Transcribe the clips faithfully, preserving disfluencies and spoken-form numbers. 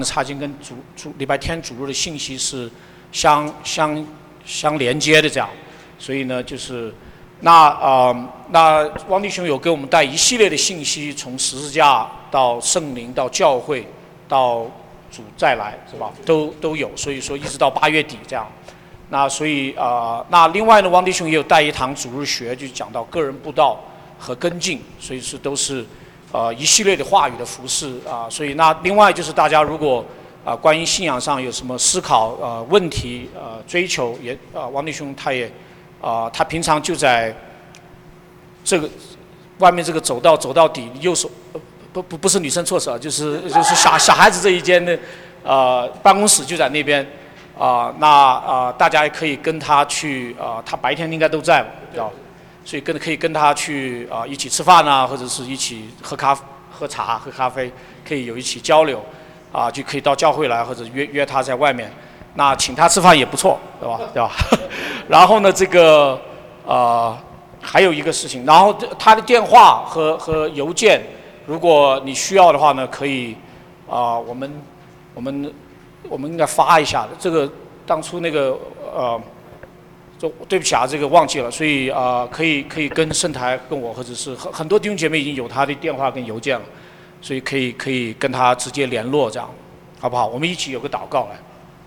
查经跟主主礼拜天主日的信息是相相相连接的，这样，所以呢，就是那呃那汪弟兄有给我们带一系列的信息，从十字架到圣灵到教会到主再来，是吧？都都有，所以说一直到八月底这样。那所以呃那另外呢，汪弟兄也有带一堂主日学，就讲到个人布道和跟进，所以是都是。呃，一系列的话语的服事啊、呃，所以那另外就是大家如果啊、呃、关于信仰上有什么思考呃问题呃追求也啊、呃、汪弟兄他也啊、呃、他平常就在这个外面这个走道走到底右手呃不不不是女生厕所，就是就是小小孩子这一间的呃办公室就在那边啊、呃、那啊、呃、大家也可以跟他去啊、呃、他白天应该都在吧。所以跟可以跟他去啊、呃、一起吃饭啊，或者是一起喝咖喝茶喝咖啡，可以有一起交流啊、呃，就可以到教会来或者约约他在外面，那请他吃饭也不错，对吧？对吧？然后呢，这个呃还有一个事情，然后他的电话和和邮件，如果你需要的话呢，可以啊、呃、我们我们我们应该发一下的，这个当初那个呃。对不起啊，这个忘记了，所以啊、呃，可以可以跟圣台跟我，或者是很很多弟兄姐妹已经有他的电话跟邮件了，所以可以可以跟他直接联络，这样好不好？我们一起有个祷告来。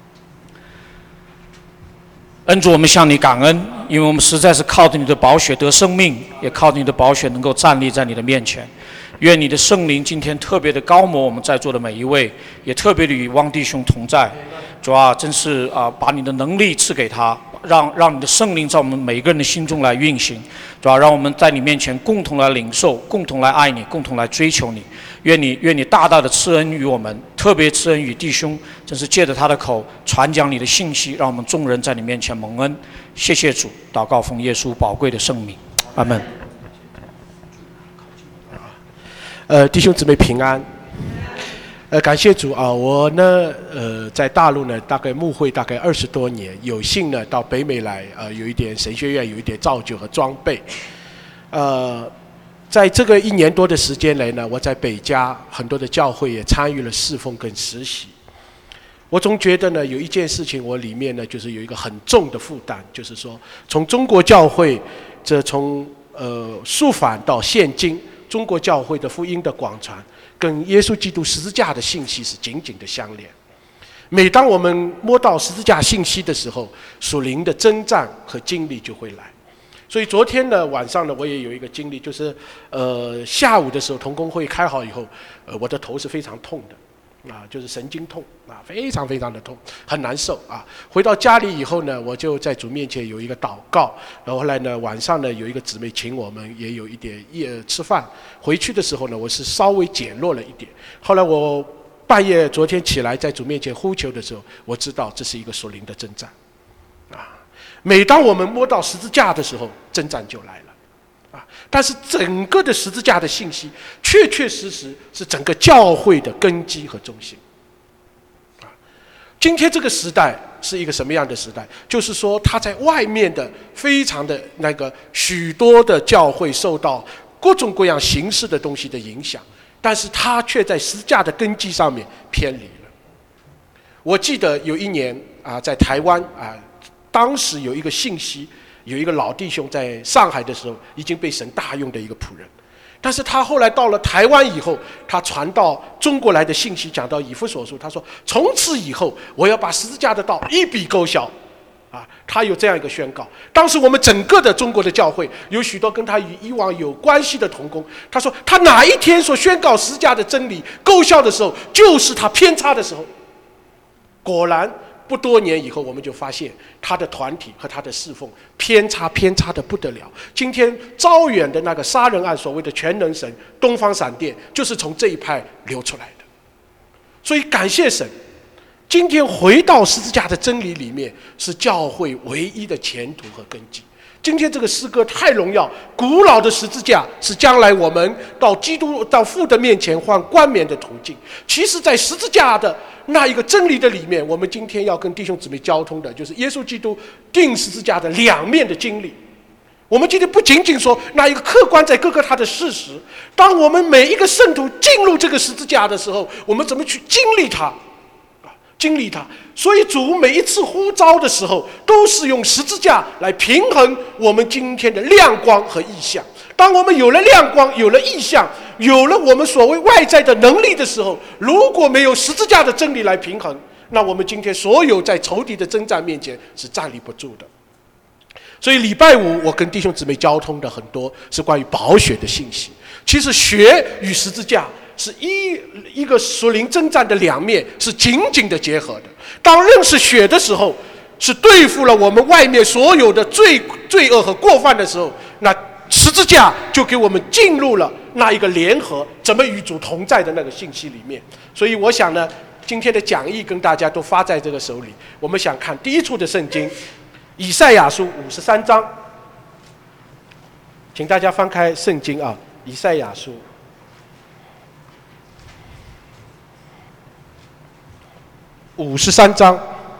恩主，我们向你感恩，因为我们实在是靠着你的宝血得生命，也靠着你的宝血能够站立在你的面前。愿你的圣灵今天特别的高摩我们在座的每一位，也特别的与汪弟兄同在。主啊，真是啊，把你的能力赐给他，让让你的圣灵在我们每一个人的心中来运行。主啊，让我们在你面前共同来领受，共同来爱你，共同来追求你。愿你愿你大大的赐恩于我们，特别赐恩于弟兄，真是借着他的口传讲你的信息，让我们众人在你面前蒙恩。谢谢主，祷告奉耶稣宝贵的圣名，阿门。 呃，弟兄姊妹平安。呃，感谢主啊！我呢，呃，在大陆呢，大概牧会大概二十多年，有幸呢到北美来，呃，有一点神学院，有一点造就和装备。呃，在这个一年多的时间来呢，我在北加很多的教会也参与了侍奉跟实习。我总觉得呢，有一件事情我里面呢，就是有一个很重的负担，就是说，从中国教会，这从呃肃反到现今。中国教会的福音的广传，跟耶稣基督十字架的信息是紧紧的相连。每当我们摸到十字架信息的时候，属灵的征战和经历就会来。所以昨天呢晚上呢，我也有一个经历，就是呃下午的时候，同工会开好以后，呃我的头是非常痛的。啊，就是神经痛啊，非常非常的痛，很难受啊。回到家里以后呢，我就在主面前有一个祷告，然后后来呢，晚上呢有一个姊妹请我们也有一点夜吃饭。回去的时候呢，我是稍微减弱了一点。后来我半夜昨天起来在主面前呼求的时候，我知道这是一个属灵的征战，啊，每当我们摸到十字架的时候，征战就来了。啊，但是整个的十字架的信息，确确实实是整个教会的根基和中心。啊，今天这个时代是一个什么样的时代？就是说，它在外面的非常的那个许多的教会受到各种各样形式的东西的影响，但是它却在十字架的根基上面偏离了。我记得有一年啊，在台湾啊，当时有一个信息。有一个老弟兄在上海的时候已经被神大用的一个仆人，但是他后来到了台湾以后，他传到中国来的信息，讲到以弗所书，他说从此以后我要把十字架的道一笔勾销，啊，他有这样一个宣告。当时我们整个的中国的教会有许多跟他与以往有关系的同工，他说他哪一天所宣告十字架的真理勾销的时候，就是他偏差的时候。果然不多年以后，我们就发现他的团体和他的侍奉偏差偏差的不得了。今天招远的那个杀人案，所谓的全能神东方闪电，就是从这一派流出来的。所以感谢神，今天回到十字架的真理里面，是教会唯一的前途和根基。今天这个诗歌太荣耀，古老的十字架是将来我们到基督到父的面前换冠冕的途径。其实在十字架的那一个真理的里面，我们今天要跟弟兄姊妹交通的就是耶稣基督钉十字架的两面的经历。我们今天不仅仅说那一个客观在各个他的事实，当我们每一个圣徒进入这个十字架的时候，我们怎么去经历它， 经历它。所以主每一次呼召的时候，都是用十字架来平衡我们今天的亮光和意象。当我们有了亮光，有了意象，有了我们所谓外在的能力的时候，如果没有十字架的真理来平衡，那我们今天所有在仇敌的征战面前是站立不住的。所以礼拜五我跟弟兄姊妹交通的很多是关于宝血的信息。其实血与十字架是一一个属灵征战的两面，是紧紧的结合的。当认识血的时候，是对付了我们外面所有的罪罪恶和过犯的时候，那十字架就给我们进入了那一个联合，怎么与主同在的那个信息里面。所以我想呢，今天的讲义跟大家都发在这个手里。我们想看第一处的圣经，以赛亚书五十三章，请大家翻开圣经啊，以赛亚书五十三章。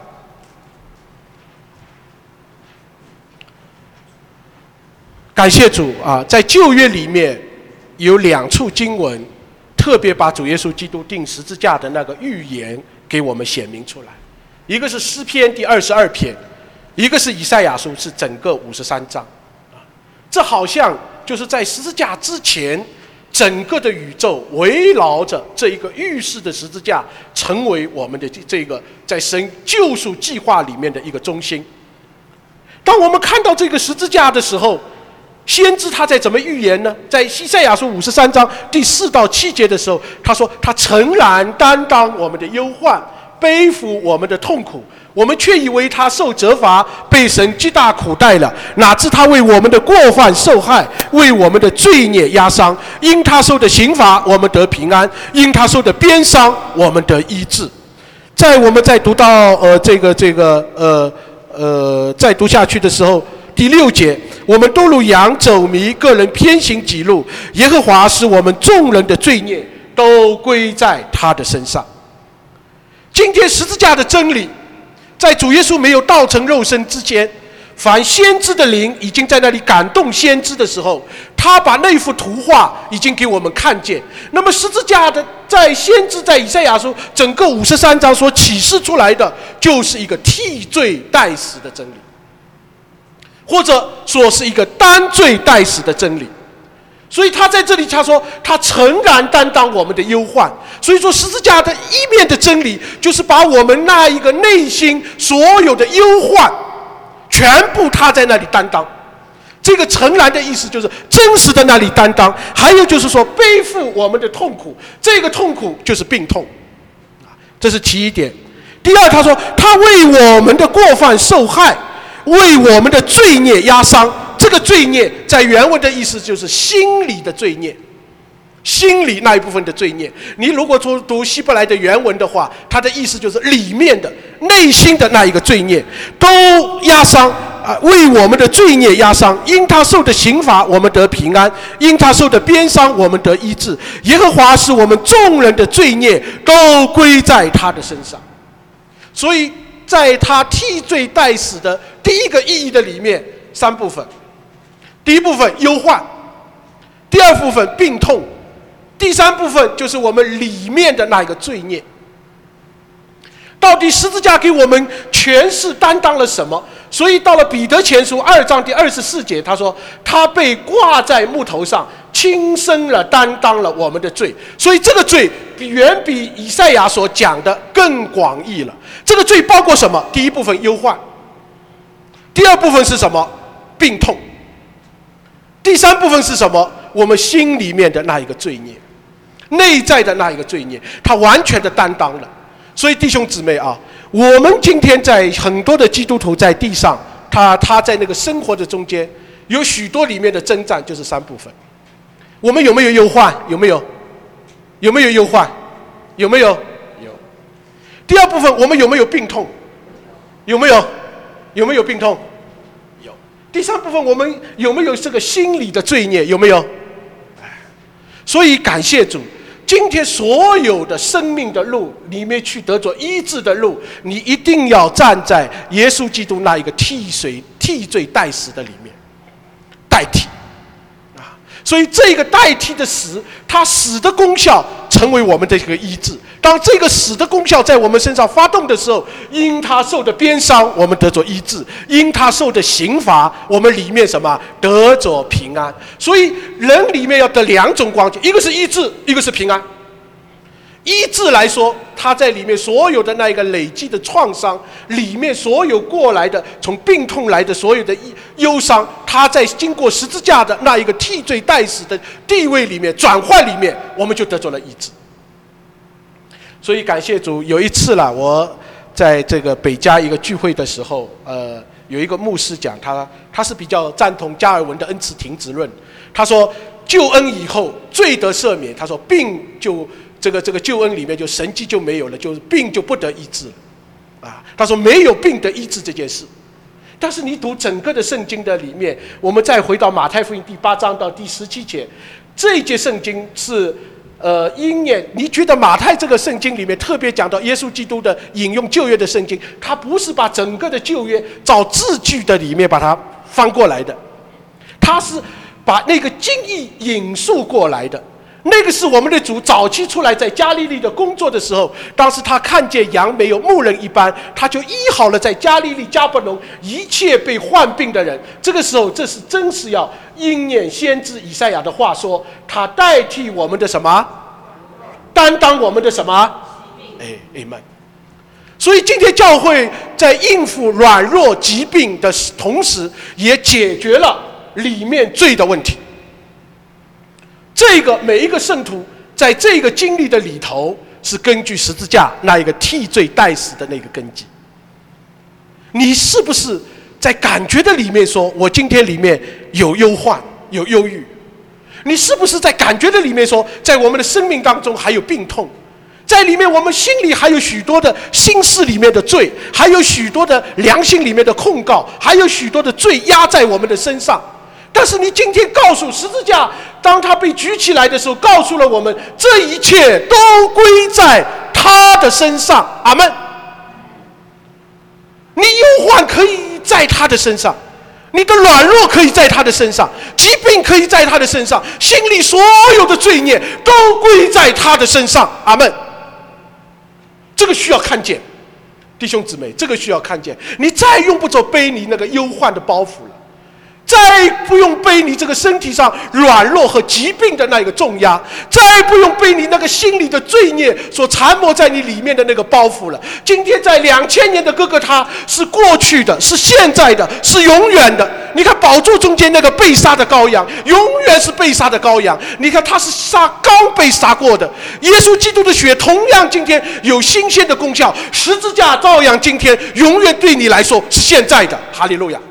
感谢主啊，在旧约里面有两处经文，特别把主耶稣基督钉十字架的那个预言给我们显明出来。一个是诗篇第二十二篇，一个是以赛亚书，是整个五十三章。这好像就是在十字架之前，整个的宇宙围绕着这一个预示的十字架，成为我们的这个在神救赎计划里面的一个中心。当我们看到这个十字架的时候，先知他在怎么预言呢？在以赛亚书五十三章第四到七节的时候，他说他诚然担当我们的忧患，背负我们的痛苦，我们却以为他受责罚，被神极大苦待了。哪知他为我们的过犯受害，为我们的罪孽压伤。因他受的刑罚，我们得平安；因他受的鞭伤，我们得医治。在我们在读到呃这个这个呃呃再读下去的时候，第六节，我们都如羊走迷，个人偏行己路，耶和华使我们众人的罪孽都归在他的身上。今天十字架的真理，在主耶稣没有道成肉身之前，凡先知的灵已经在那里感动先知的时候，他把那幅图画已经给我们看见。那么十字架的在先知在以赛亚书整个五十三章所启示出来的，就是一个替罪代死的真理，或者说是一个担罪代死的真理。所以他在这里他说他诚然担当我们的忧患。所以说十字架的一面的真理，就是把我们那一个内心所有的忧患全部他在那里担当。这个诚然的意思就是真实的那里担当，还有就是说背负我们的痛苦，这个痛苦就是病痛。这是其一点。第二，他说他为我们的过犯受害，为我们的罪孽压伤。这个罪孽在原文的意思就是心里的罪孽，心里那一部分的罪孽。你如果读读希伯来的原文的话，它的意思就是里面的内心的那一个罪孽都压伤啊，为我们的罪孽压伤。因他受的刑罚，我们得平安；因他受的鞭伤，我们得医治。耶和华使我们众人的罪孽都归在他的身上。所以在他替罪代死的第一个意义的里面，三部分。第一部分忧患，第二部分病痛，第三部分就是我们里面的那一个罪孽。到底十字架给我们诠释担当了什么？所以到了彼得前书二章第二十四节，他说他被挂在木头上，亲身了担当了我们的罪。所以这个罪比远比以赛亚所讲的更广义了。这个罪包括什么？第一部分忧患，第二部分是什么？病痛。第三部分是什么？我们心里面的那一个罪孽，内在的那一个罪孽，他完全的担当了。所以弟兄姊妹啊，我们今天在很多的基督徒在地上，他他在那个生活的中间，有许多里面的征战就是三部分。我们有没有忧患？有没有？有没有忧患？有没有？有。第二部分，我们有没有病痛？有没有？有没有病痛？第三部分，我们有没有这个心理的罪孽？有没有？所以感谢主，今天所有的生命的路里面去得着医治的路，你一定要站在耶稣基督那一个替水替罪代死的里面代替啊。 所以这个代替的死，它死的功效成为我们的一个医治。当这个死的功效在我们身上发动的时候，因他受的鞭伤，我们得着医治；因他受的刑罚，我们里面什么得着平安。所以人里面要得两种光景，一个是医治，一个是平安。医治来说，他在里面所有的那一个累积的创伤，里面所有过来的从病痛来的所有的忧伤，他在经过十字架的那一个替罪代死的地位里面转换里面，我们就得着了医治。所以感谢主，有一次啦，我在这个北加一个聚会的时候，呃，有一个牧师讲，他他是比较赞同加尔文的恩赐停止论。他说，救恩以后罪得赦免，他说病就。这个这个救恩里面就神迹就没有了，就是病就不得医治了，啊，他说没有病得医治这件事。但是你读整个的圣经的里面，我们再回到马太福音第八章到第十七节，这一节圣经是呃应验。你觉得马太这个圣经里面特别讲到耶稣基督的引用旧约的圣经，他不是把整个的旧约照字句的里面把它翻过来的，他是把那个经义引述过来的。那个是我们的主早期出来在加利利的工作的时候，当时他看见羊没有牧人一般，他就医好了在加利利迦百农一切被患病的人。这个时候，这是真是要应验先知以赛亚的话说，他代替我们的什么，担当我们的什么，哎 ，Amen。所以今天教会在应付软弱疾病的同时，也解决了里面罪的问题。这个每一个圣徒在这个经历的里头，是根据十字架那一个替罪代死的那个根基。你是不是在感觉的里面说，我今天里面有忧患，有忧郁？你是不是在感觉的里面说，在我们的生命当中还有病痛？在里面我们心里还有许多的心事里面的罪，还有许多的良心里面的控告，还有许多的罪压在我们的身上。但是你今天告诉十字架，当他被举起来的时候，告诉了我们，这一切都归在他的身上。阿们。你忧患可以在他的身上，你的软弱可以在他的身上，疾病可以在他的身上，心里所有的罪孽都归在他的身上。阿们。这个需要看见，弟兄姊妹，这个需要看见。你再用不着背你那个忧患的包袱了，再不用背你这个身体上软弱和疾病的那个重压，再不用背你那个心里的罪孽所缠磨在你里面的那个包袱了。今天在两千年的哥哥他是过去的，是现在的，是永远的。你看宝座中间那个被杀的羔羊，永远是被杀的羔羊。你看他是杀刚被杀过的，耶稣基督的血同样今天有新鲜的功效，十字架照样今天永远对你来说是现在的。哈利路亚。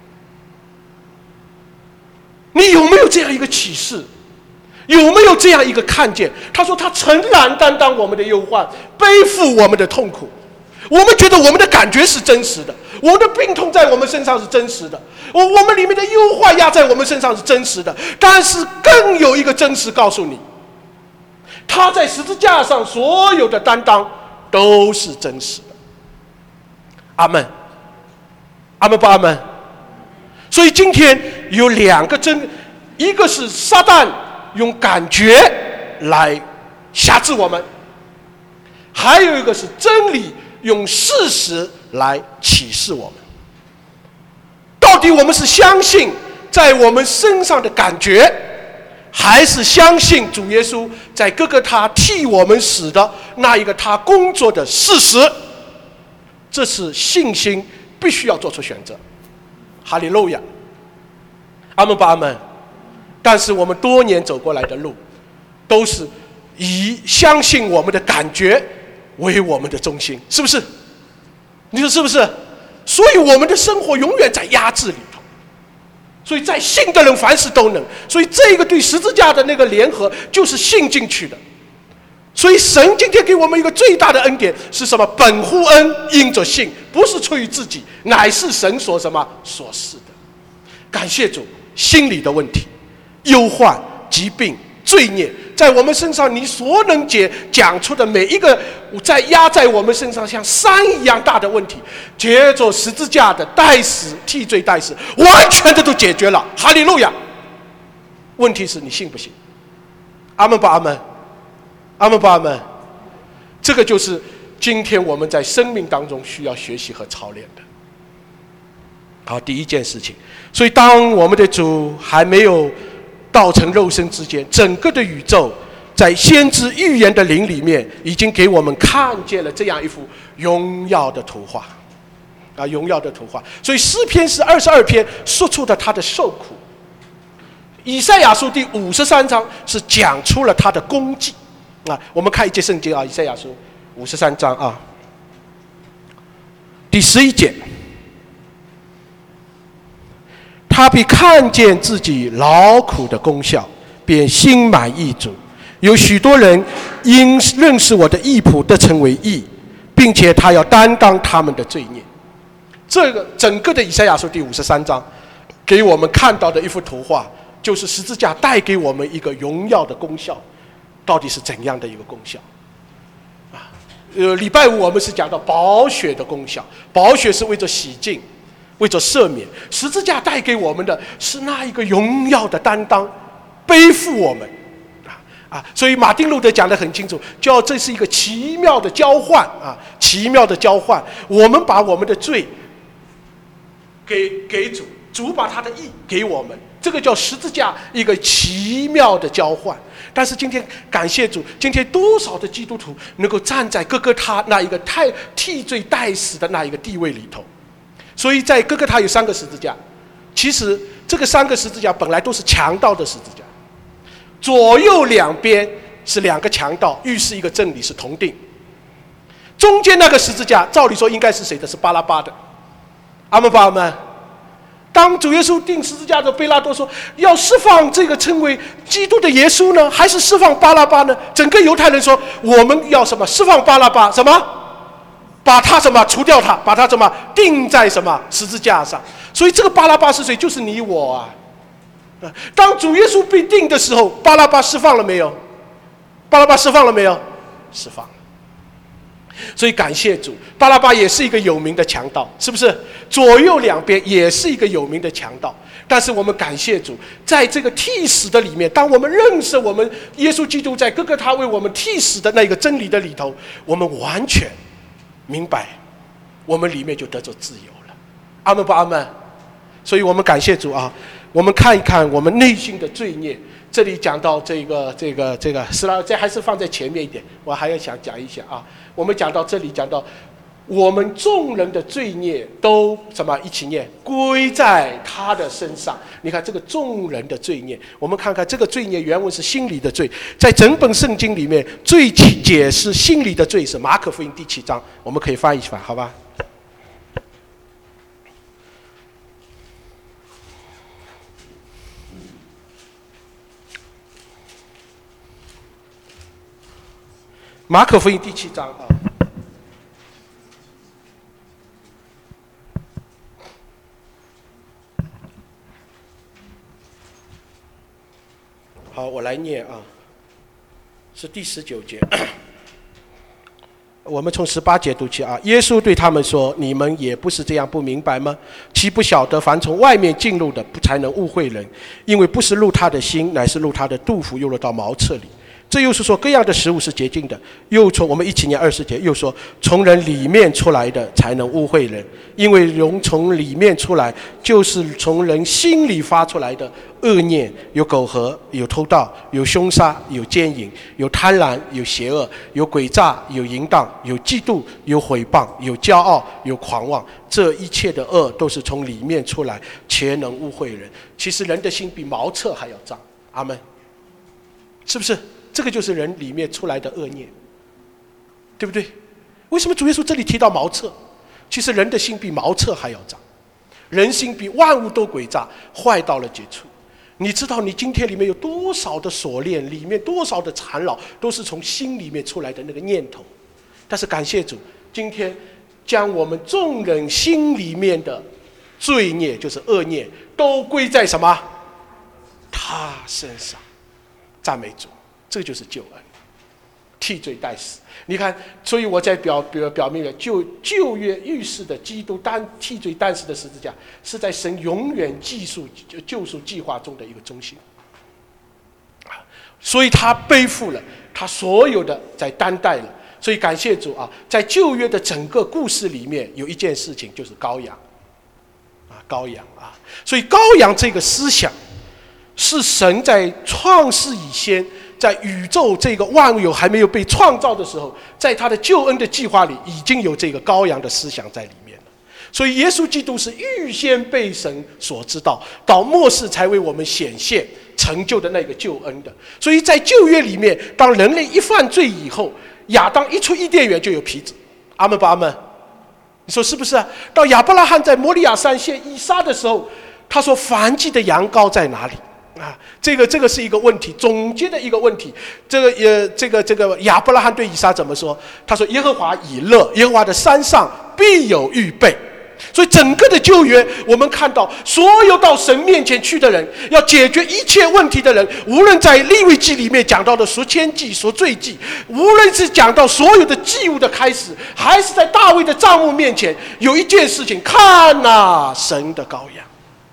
你有没有这样一个启示？有没有这样一个看见？他说他诚然担当我们的忧患，背负我们的痛苦。我们觉得我们的感觉是真实的，我们的病痛在我们身上是真实的，我我们里面的忧患压在我们身上是真实的。但是更有一个真实告诉你，他在十字架上所有的担当都是真实的。阿们，阿们不阿们？所以今天有两个真，一个是撒旦用感觉来辖制我们，还有一个是真理用事实来启示我们。到底我们是相信在我们身上的感觉，还是相信主耶稣在哥哥他替我们死的那一个他工作的事实？这是信心必须要做出选择。哈利路亚，阿们吧阿们。但是我们多年走过来的路，都是以相信我们的感觉为我们的中心，是不是？你说是不是？所以我们的生活永远在压制里头。所以在信的人凡事都能。所以这个对十字架的那个联合，就是信进去的。所以神今天给我们一个最大的恩典是什么？本乎恩，因着信，不是出于自己，乃是神所什么所赐的。感谢主，心理的问题、忧患、疾病、罪孽，在我们身上你所能解讲出的每一个在压在我们身上像山一样大的问题，借着十字架的代死、替罪代死，完全的都解决了。哈利路亚！ 问题是你信不信？阿们不阿们？阿们不阿们？这个就是今天我们在生命当中需要学习和操练的。好，第一件事情。所以当我们的主还没有道成肉身之间，整个的宇宙在先知预言的灵里面已经给我们看见了这样一幅荣耀的图画啊，荣耀的图画。所以诗篇是二十二篇说出了他的受苦，以赛亚书第五十三章是讲出了他的功绩啊。我们看一节圣经啊，以赛亚书五十三章啊，第十一节，他必看见自己劳苦的功效，便心满意足。有许多人因认识我的义仆得成为义，并且他要担当他们的罪孽。这个整个的以赛亚书第五十三章给我们看到的一幅图画，就是十字架带给我们一个荣耀的功效，到底是怎样的一个功效啊？呃，礼拜五我们是讲到宝血的功效，宝血是为着洗净，为着赦免。十字架带给我们的是那一个荣耀的担当，背负我们啊，所以马丁路德讲得很清楚，叫这是一个奇妙的交换啊，奇妙的交换。我们把我们的罪给给主，主把他的义给我们，这个叫十字架一个奇妙的交换。但是今天感谢主，今天多少的基督徒能够站在哥哥他那一个太替罪代死的那一个地位里头？所以在哥哥他有三个十字架，其实这个三个十字架本来都是强盗的十字架。左右两边是两个强盗，预示一个真理是同定。中间那个十字架，照理说应该是谁的？是巴拉巴的。阿们，阿们。当主耶稣钉十字架的，贝拉多说要释放这个称为基督的耶稣呢，还是释放巴拉巴呢？整个犹太人说我们要什么？释放巴拉巴，什么？把他什么除掉他，把他什么钉在什么十字架上。所以这个巴拉巴是谁？就是你我啊。当主耶稣被定的时候，巴拉巴释放了没有？巴拉巴释放了没有？释放了。所以感谢主，巴拉巴也是一个有名的强盗，是不是？左右两边也是一个有名的强盗。但是我们感谢主，在这个替死的里面，当我们认识我们耶稣基督在哥哥他为我们替死的那个真理的里头，我们完全明白，我们里面就得着自由了。阿们不阿们？所以我们感谢主啊！我们看一看我们内心的罪孽。这里讲到这个这个这个，是了，这还是放在前面一点，我还要想讲一下啊。我们讲到这里，讲到我们众人的罪孽都什么一起念，归在他的身上。你看这个众人的罪孽，我们看看这个罪孽原文是心里的罪，在整本圣经里面最解释心里的罪是马可福音第七章，我们可以翻一翻，好吧？马可福音第七章啊，好，我来念啊，是第十九节。我们从十八节读起啊。耶稣对他们说：“你们也不是这样不明白吗？岂不晓得凡从外面进入的，不才能误会人？因为不是入他的心，乃是入他的肚腹，又落到茅厕里。这又是说各样的食物是洁净的。又从我们一起念二十节，又说从人里面出来的才能污秽人，因为人从里面出来，就是从人心里发出来的恶念，有苟合，有偷盗，有凶杀，有奸淫，有贪婪，有邪恶，有诡诈，有淫荡，有嫉妒，有毁谤，有骄傲，有狂妄。这一切的恶都是从里面出来，且能污秽人。其实人的心比茅厕还要脏。阿们，是不是？这个就是人里面出来的恶念，对不对？为什么主耶稣这里提到茅厕？其实人的心比茅厕还要脏，人心比万物都诡诈，坏到了极处。你知道你今天里面有多少的锁链，里面多少的缠绕，都是从心里面出来的那个念头。但是感谢主，今天将我们众人心里面的罪孽，就是恶念，都归在什么？他身上。赞美主，这就是救恩，替罪代死。你看，所以我在表表表明了旧旧约预示的基督单替罪担死的十字架，是在神永远技术救赎计划中的一个中心。 所以他背负了他所有的在担待了。所以感谢主啊，在旧约的整个故事里面，有一件事情就是羔羊啊，羔羊啊。所以羔羊这个思想是神在创世以前，在宇宙这个万有还没有被创造的时候，在他的救恩的计划里已经有这个羔羊的思想在里面了。所以耶稣基督是预先被神所知道，到末世才为我们显现成就的那个救恩的。所以在旧约里面，当人类一犯罪以后，亚当一出伊甸园就有皮子，阿们不阿们？你说是不是啊？到亚伯拉罕在摩利亚山献以撒的时候，他说燔祭的羊羔在哪里啊？这个这个是一个问题，总结的一个问题。这个呃，这个这个亚伯拉罕对以撒怎么说？他说：“耶和华已乐，耶和华的山上必有预备。”所以整个的旧约，我们看到所有到神面前去的人，要解决一切问题的人，无论在利未记里面讲到的赎愆祭、赎罪祭，无论是讲到所有的祭物的开始，还是在大卫的帐幕面前，有一件事情：看哪，神的羔羊。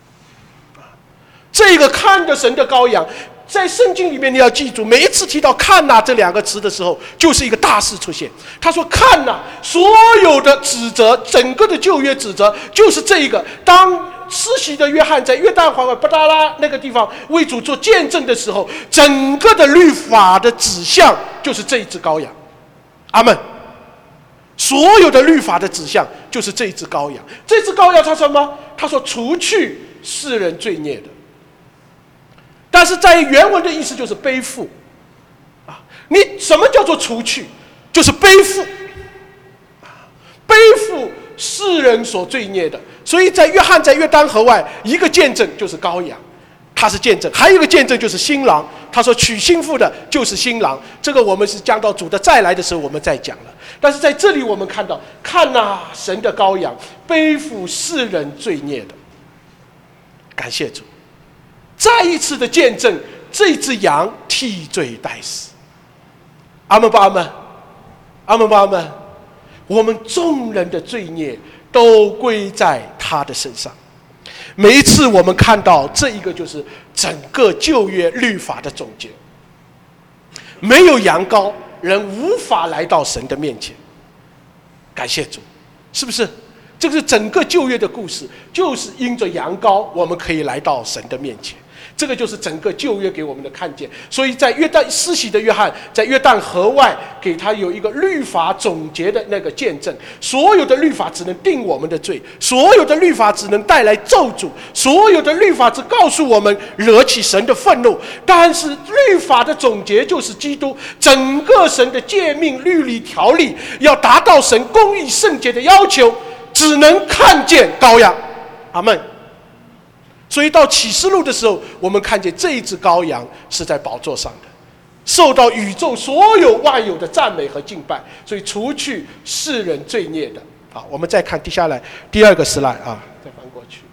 这个看着神的羔羊，在圣经里面你要记住，每一次提到看哪这两个词的时候，就是一个大事出现。他说看哪，所有的指责，整个的旧约指责就是这一个。当施洗的约翰在约旦河外巴达拉那个地方为主做见证的时候，整个的律法的指向就是这一只羔羊。阿们。所有的律法的指向就是这一只羔羊。这只羔羊他什么？他说除去世人罪孽的。但是在原文的意思就是背负啊，你什么叫做除去？就是背负啊，背负世人所罪孽的。所以在约翰在约旦河外，一个见证就是羔羊，他是见证；还有一个见证就是新郎，他说娶新妇的就是新郎。这个我们是讲到主的再来的时候我们再讲了。但是在这里我们看到，看哪，神的羔羊背负世人罪孽的，感谢主。再一次的见证，这只羊替罪代死。阿们不阿们？阿们不阿们？我们众人的罪孽都归在他的身上。每一次我们看到这一个，就是整个旧约律法的总结。没有羊羔，人无法来到神的面前。感谢主，是不是？这个是整个旧约的故事，就是因着羊羔，我们可以来到神的面前。这个就是整个旧约给我们的看见。所以在约旦施洗的约翰在约旦河外给他有一个律法总结的那个见证，所有的律法只能定我们的罪，所有的律法只能带来咒诅，所有的律法只告诉我们惹起神的愤怒。但是律法的总结就是基督，整个神的诫命律例条例要达到神公义圣洁的要求，只能看见羔羊。阿们。所以到启示录的时候，我们看见这一只羔羊是在宝座上的，受到宇宙所有万有的赞美和敬拜。所以除去世人罪孽的。好，我们再看接下来第二个slide啊，再翻过去。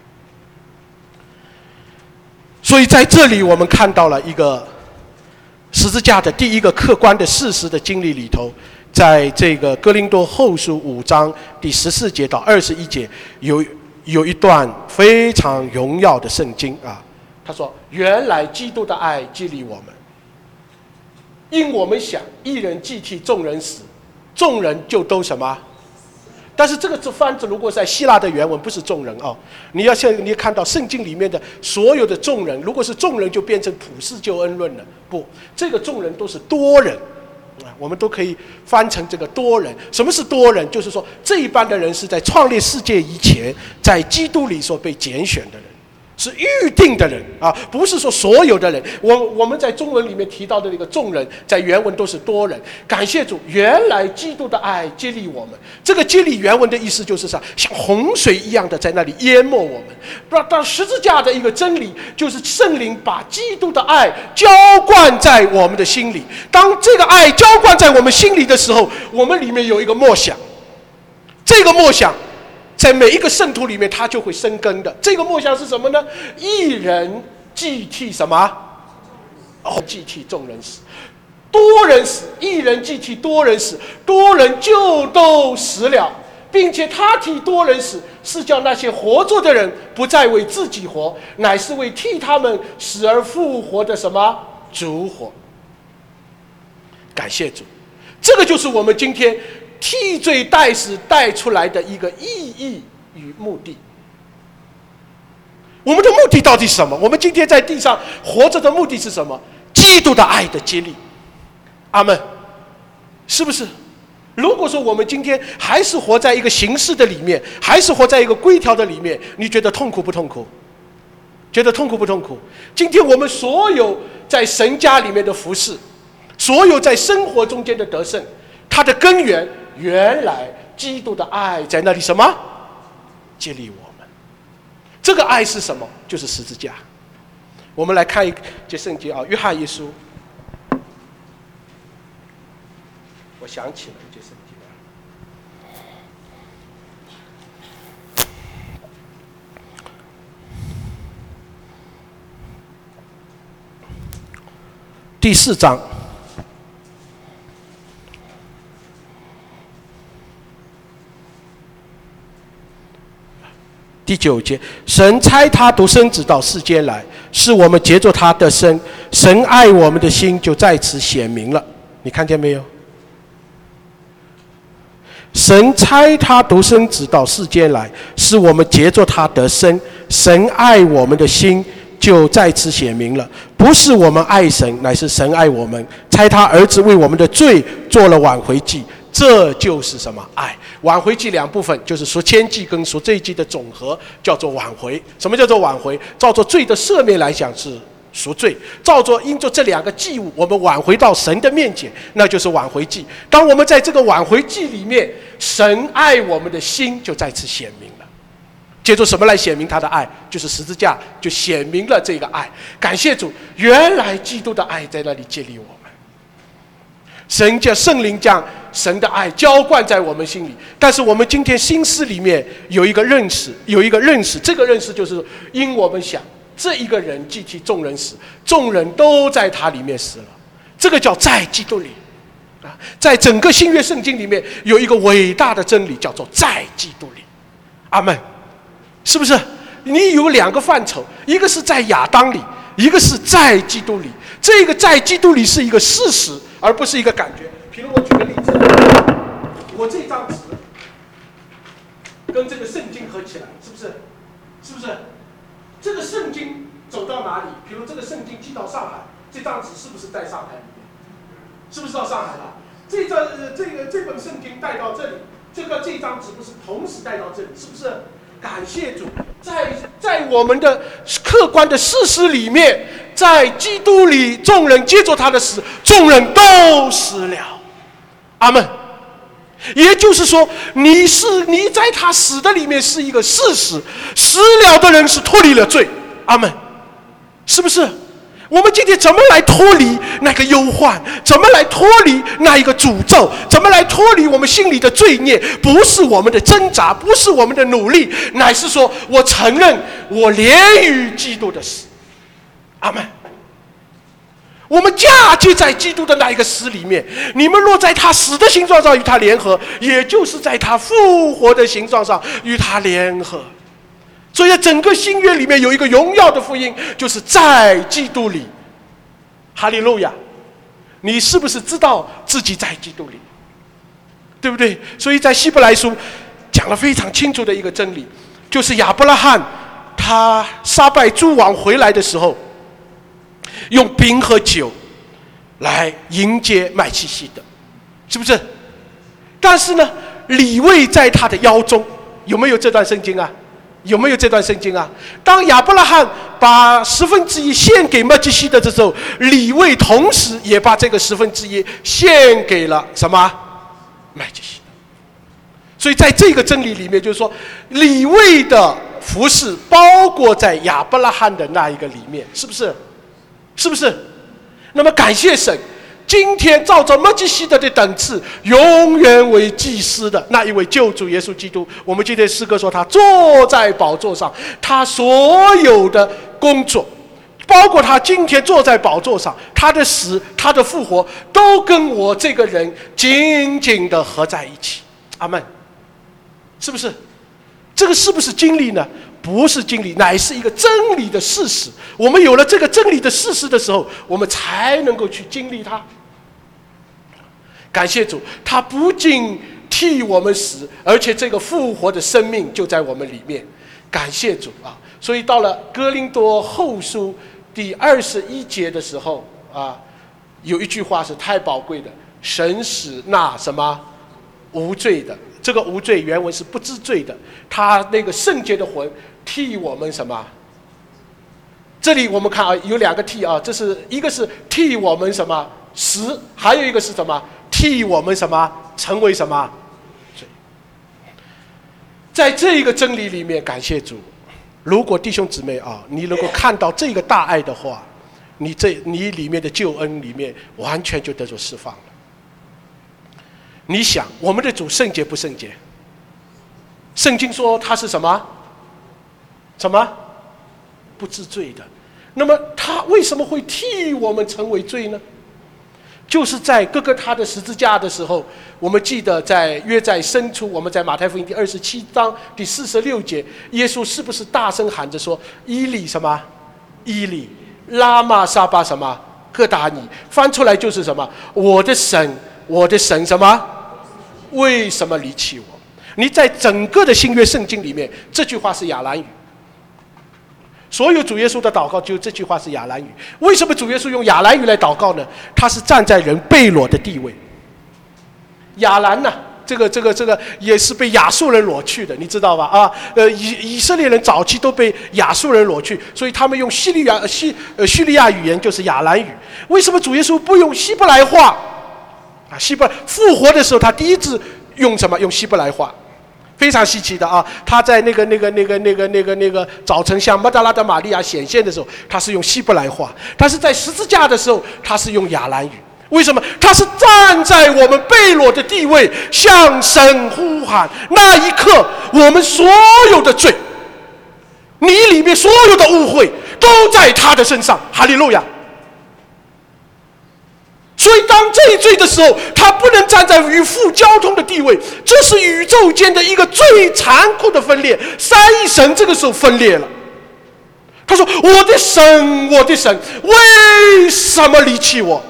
所以在这里我们看到了一个十字架的第一个客观的事实的经历里头，在这个哥林多后书五章第十四节到二十一节有。有一段非常荣耀的圣经啊，他说：“原来基督的爱激励我们，因我们想一人既替众人死，众人就都什么？但是这个字翻字如果在希腊的原文不是众人哦，你要现你看到圣经里面的所有的众人，如果是众人就变成普世救恩论了。不，这个众人都是多人。”我们都可以翻成这个多人。什么是多人？就是说这一般的人是在创立世界以前，在基督里所被拣选的人，是预定的人啊，不是说所有的人。我我们在中文里面提到的那个众人，在原文都是多人。感谢主，原来基督的爱激励我们。这个激励原文的意思就是啥？像洪水一样的在那里淹没我们。到到十字架的一个真理，就是圣灵把基督的爱浇灌在我们的心里。当这个爱浇灌在我们心里的时候，我们里面有一个默想，这个默想在每一个圣徒里面它就会生根的。这个默想是什么呢？一人既替什么？哦，既替众人死。多人死，一人既替多人死，多人就都死了，并且他替多人死，是叫那些活着的人不再为自己活，乃是为替他们死而复活的什么主活。 感谢主，这个就是我们今天替罪代死带出来的一个意义与目的。我们的目的到底是什么？我们今天在地上活着的目的是什么？基督的爱的接力。阿们，是不是？如果说我们今天还是活在一个形式的里面，还是活在一个规条的里面，你觉得痛苦不痛苦？觉得痛苦不痛苦？今天我们所有在神家里面的服事，所有在生活中间的得胜，它的根源原来基督的爱在那里什么？接力我们。这个爱是什么？就是十字架。我们来看一节圣经啊，约翰一书。我想起了一节圣经。第四章。第九节，神差他独生子到世间来，是我们藉着他的生，神爱我们的心就在此显明了。你看见没有？神差他独生子到世间来，是我们藉着他的生，神爱我们的心就在此显明了。不是我们爱神，乃是神爱我们，差他儿子为我们的罪做了挽回祭。这就是什么？爱。挽回祭两部分，就是赎愆祭跟赎罪祭的总和，叫做挽回。什么叫做挽回？照着罪的赦免来讲是赎罪，照着因着这两个祭物，我们挽回到神的面前，那就是挽回祭。当我们在这个挽回祭里面，神爱我们的心就再次显明了。借助什么来显明他的爱？就是十字架，就显明了这个爱。感谢主，原来基督的爱在那里建立我们。神叫圣灵将神的爱浇灌在我们心里，但是我们今天心思里面有一个认识，有一个认识，这个认识就是因我们想这一个人既替众人死，众人都在他里面死了，这个叫在基督里啊。在整个新约圣经里面有一个伟大的真理，叫做在基督里。阿们，是不是？你有两个范畴，一个是在亚当里，一个是在基督里。这个在基督里是一个事实，而不是一个感觉。比如我举个例子，我这张纸跟这个圣经合起来，是不是？是不是？这个圣经走到哪里？比如这个圣经寄到上海，这张纸是不是在上海里面？是不是到上海了？这张这个这本圣经带到这里，这个这张纸不是同时带到这里，是不是？感谢主，在在我们的客观的事实里面，在基督里，众人接着他的死，众人都死了。阿们。也就是说，你是你在他死的里面是一个事实，死了的人是脱离了罪。阿们，是不是？我们今天怎么来脱离那个忧患？怎么来脱离那一个诅咒？怎么来脱离我们心里的罪孽？不是我们的挣扎，不是我们的努力，乃是说我承认我连于基督的死。阿们。我们嫁接在基督的那一个死里面，你们若在他死的形状上与他联合，也就是在他复活的形状上与他联合。所以在整个新约里面有一个荣耀的福音，就是在基督里。哈利路亚！你是不是知道自己在基督里？对不对？所以在希伯来书讲了非常清楚的一个真理，就是亚伯拉罕他杀败诸王回来的时候，用饼和酒来迎接麦基洗德，是不是？但是呢，礼位在他的腰中，有没有这段圣经啊？有没有这段圣经啊？当亚伯拉罕把十分之一献给麦基洗德的时候，礼位同时也把这个十分之一献给了什么？麦基洗德。所以在这个真理里面，就是说礼位的服事包括在亚伯拉罕的那一个里面，是不是？是不是？那么感谢神，今天照着麦基洗德的等次，永远为祭司的那一位救主耶稣基督，我们今天诗歌说他坐在宝座上，他所有的工作，包括他今天坐在宝座上，他的死，他的复活，都跟我这个人紧紧的合在一起。阿们，是不是？这个是不是经历呢？不是经历，乃是一个真理的事实。我们有了这个真理的事实的时候，我们才能够去经历它。 感谢主，他不仅替我们死，而且这个复活的生命就在我们里面。感谢主啊！所以到了哥林多后书第二十一节的时候啊，有一句话是太宝贵的：神使那什么无罪的，这个无罪原文是不知罪的，他那个圣洁的魂替我们什么？这里我们看啊，有两个替啊，这是一个是替我们什么死，还有一个是什么？替我们什么成为什么罪？在这个真理里面，感谢主。如果弟兄姊妹啊，你能够看到这个大爱的话，你这你里面的救恩里面完全就得到释放了。你想，我们的主圣洁不圣洁？圣经说他是什么？什么？不知罪的。那么他为什么会替我们成为罪呢？就是在各个他的十字架的时候，我们记得在约在深处，我们在马太福音第二十七章第四十六节，耶稣是不是大声喊着说：“伊里什么？伊里拉玛撒巴什么？各达尼。”翻出来就是什么？我的神，我的神什么？为什么离弃我？你在整个的新约圣经里面，这句话是亚兰语。所有主耶稣的祷告，就这句话是亚兰语。为什么主耶稣用亚兰语来祷告呢？他是站在人被掳的地位。亚兰呢，这个这个这个也是被亚述人掳去的，你知道吧？啊，呃，以以色列人早期都被亚述人掳去，所以他们用叙利亚叙呃叙利亚语言就是亚兰语。为什么主耶稣不用希伯来话？啊，希伯复活的时候，他第一次用什么？用希伯来话。非常稀奇的啊！他在那个、那个、那个、那个、那个、那个早晨向抹大拉的玛利亚显现的时候，他是用希伯来话；但是在十字架的时候，他是用亚兰语。为什么？他是站在我们被掳的地位，向神呼喊。那一刻，我们所有的罪，你里面所有的误会，都在他的身上。哈利路亚！所以当这一罪的时候，他不能站在与父交通的地位，这是宇宙间的一个最残酷的分裂。三一神这个时候分裂了，他说：“我的神，我的神，为什么离弃我？”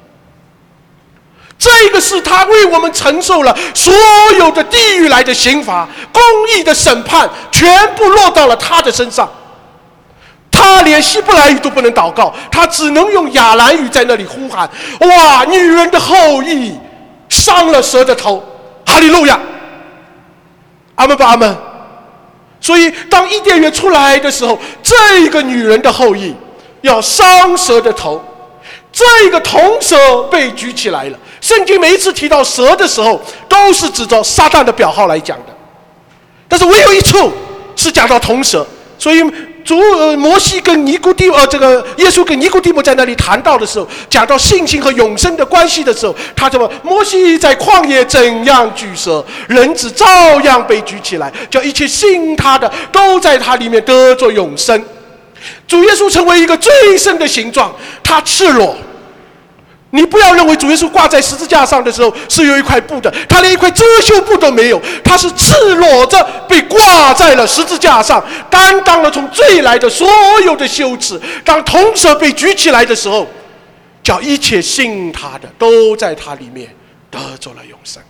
这个是他为我们承受了所有的地狱来的刑罚，公义的审判全部落到了他的身上。他连希伯来语都不能祷告，他只能用亚兰语在那里呼喊：“哇，女人的后裔伤了蛇的头！”哈利路亚，阿们吧，阿们。所以当伊甸园出来的时候，这个女人的后裔要伤蛇的头，这个铜蛇被举起来了。圣经每一次提到蛇的时候，都是指着撒旦的表号来讲的，但是唯有一处是讲到铜蛇。所以主呃摩西跟尼古底呃这个耶稣跟尼古底母在那里谈到的时候，讲到信心和永生的关系的时候，他怎么摩西在旷野怎样举蛇，人子照样被举起来，叫一切信他的都在他里面得着永生。主耶稣成为一个最深的形状，他赤裸。你不要认为主耶稣挂在十字架上的时候是有一块布的，他连一块遮羞布都没有，他是赤裸着被挂在了十字架上，担当了从罪来的所有的羞耻。当铜蛇被举起来的时候，叫一切信他的都在他里面得着了永生。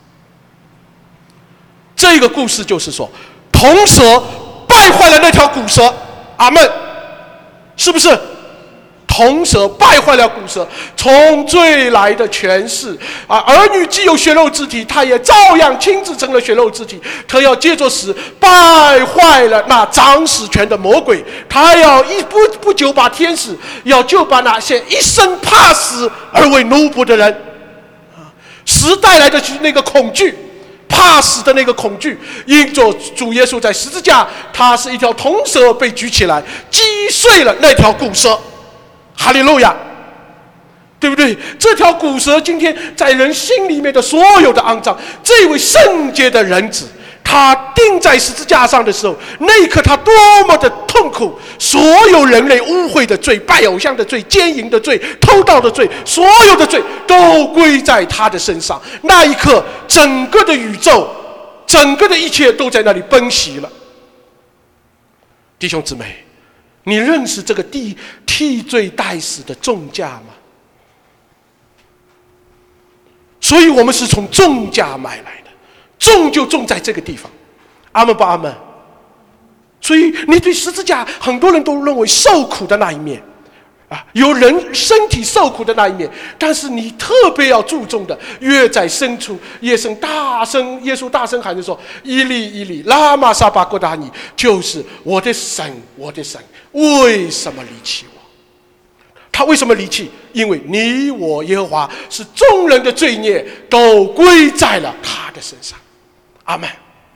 这个故事就是说，铜蛇败坏了那条古蛇，阿们，是不是？铜蛇败坏了古蛇，从罪来的权势啊！儿女既有血肉之体，他也照样亲自成了血肉之体。他要借着死败坏了那掌死权的魔鬼，他要一不不久把天使要就把那些一生怕死而为奴仆的人，啊，死带来的那个恐惧。怕死的那个恐惧，因着主耶稣在十字架，他是一条铜蛇被举起来，击碎了那条古蛇。哈利路亚，对不对？这条古蛇今天在人心里面的所有的肮脏，这位圣洁的人子，他钉在十字架上的时候，那一刻他多么的痛苦！所有人类污秽的罪、拜偶像的罪、奸淫的罪、偷盗的罪，所有的罪都归在他的身上。那一刻，整个的宇宙，整个的一切都在那里奔袭了。弟兄姊妹，你认识这个替替罪代死的重价吗？ 所以我们是从重价买来的，重就重在这个地方。阿们不阿们？所以你对十字架，很多人都认为受苦的那一面啊，有人身体受苦的那一面，但是你特别要注重的，约在深处，耶稣大声，耶稣大声喊着说：“伊利伊利，拉玛撒巴哥达尼，就是我的神，我的神，为什么离弃我？”他为什么离弃？因为你我耶和华是众人的罪孽都归在了他的身上。阿们。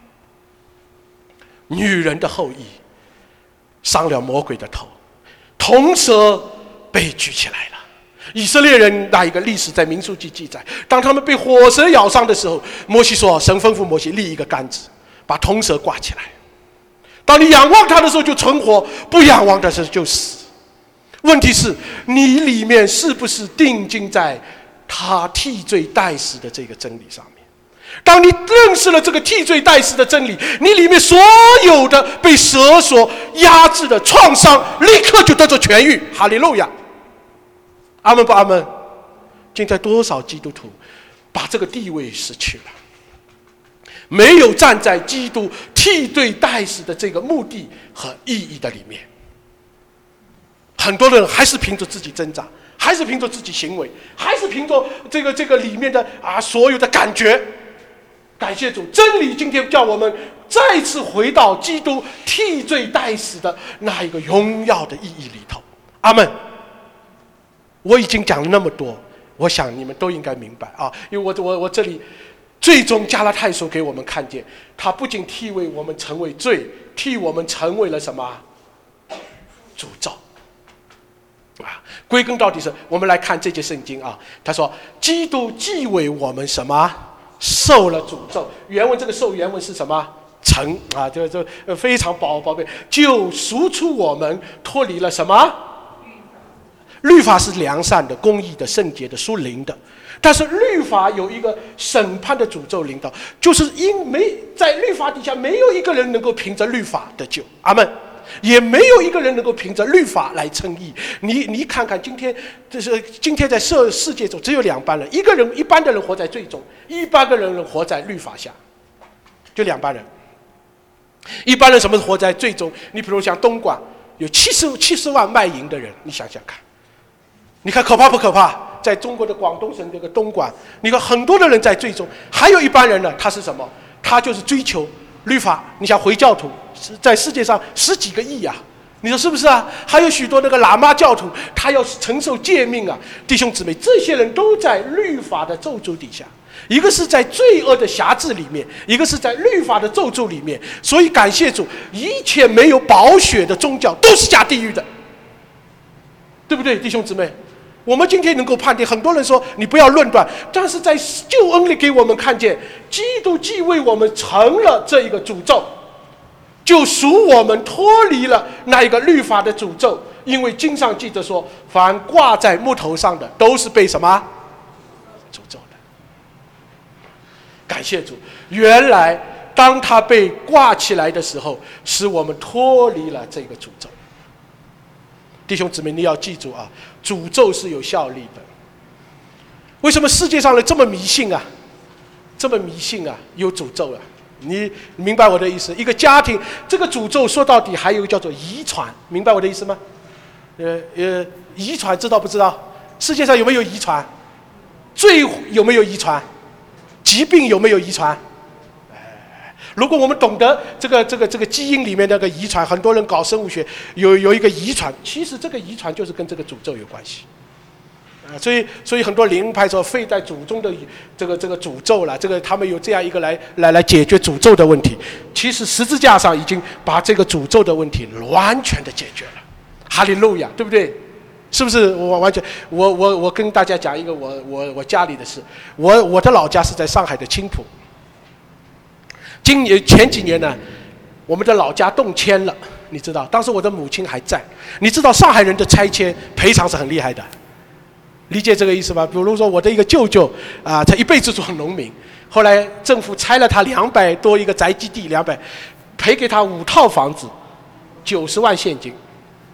女人的后裔伤了魔鬼的头，铜蛇被举起来了。以色列人那一个历史在民数记记载，当他们被火蛇咬伤的时候，摩西说：“神吩咐摩西立一个杆子，把铜蛇挂起来。当你仰望它的时候就存活，不仰望的时候就死。”问题是你里面是不是定睛在他替罪代死的这个真理上面？当你认识了这个替罪代死的真理，你里面所有的被蛇所压制的创伤立刻就得到痊愈。哈利路亚！阿们不阿们？现在多少基督徒把这个地位失去了，没有站在基督替罪代死的这个目的和意义的里面。很多人还是凭着自己挣扎，还是凭着自己行为，还是凭着这个这个里面的啊所有的感觉。感谢主，真理今天叫我们再次回到基督替罪代死的那一个荣耀的意义里头。阿们。我已经讲了那么多，我想你们都应该明白啊，因为我我我这里最终加拉太书给我们看见，他不仅替为我们成为罪，替我们成为了什么？诅咒。啊，归根到底是我们来看这节圣经啊，他说基督既为我们什么受了诅咒，原文这个受原文是什么？成啊，这这非常宝宝贝，就赎出我们脱离了什么？律法是良善的、公义的、圣洁的、属灵的，但是律法有一个审判的诅咒领导，就是因没在律法底下，没有一个人能够凭着律法得救。阿们。也没有一个人能够凭着律法来称义。你你看看今天，就是今天在世世界中只有两班人，一个人一般的人活在罪中，一般的人活在律法下，就两班人。一般人什么活在罪中？你比如像东莞有七十七十万卖淫的人，你想想看，你看可怕不可怕？在中国的广东省这个东莞，你看很多的人在罪中，还有一般人呢，他是什么？他就是追求律法。你想回教徒在世界上十几个亿啊，你说是不是啊？还有许多那个喇嘛教徒，他要承受诫命啊。弟兄姊妹，这些人都在律法的咒诅底下，一个是在罪恶的辖制里面，一个是在律法的咒诅里面。所以感谢主，一切没有宝血的宗教都是下地狱的，对不对，弟兄姊妹？我们今天能够判定，很多人说你不要论断，但是在救恩里给我们看见，基督既为我们成了这一个诅咒，就赎我们脱离了那一个律法的诅咒。因为经上记着说，凡挂在木头上的都是被什么诅咒的。感谢主，原来当他被挂起来的时候，使我们脱离了这个诅咒。弟兄姊妹，你要记住啊，诅咒是有效力的。为什么世界上人这么迷信啊？这么迷信啊？有诅咒啊？你明白我的意思？一个家庭，这个诅咒说到底还有一个叫做遗传，明白我的意思吗？呃呃，遗传知道不知道？世界上有没有遗传？罪有没有遗传？疾病有没有遗传？如果我们懂得这个这个这个基因里面那个遗传，很多人搞生物学有有一个遗传，其实这个遗传就是跟这个诅咒有关系，啊，所以所以很多灵派说废在祖宗的这个这个诅咒了，这个他们有这样一个来来来解决诅咒的问题，其实十字架上已经把这个诅咒的问题完全的解决了，哈利路亚，对不对？是不是？我完全我我我跟大家讲一个我我我家里的事，我我的老家是在上海的青浦。今年前几年呢，我们的老家动迁了，你知道，当时我的母亲还在。你知道上海人的拆迁赔偿是很厉害的，理解这个意思吧？比如说我的一个舅舅啊，他一辈子做农民，后来政府拆了他两百多一个宅基地，两百赔给他五套房子，九十万现金。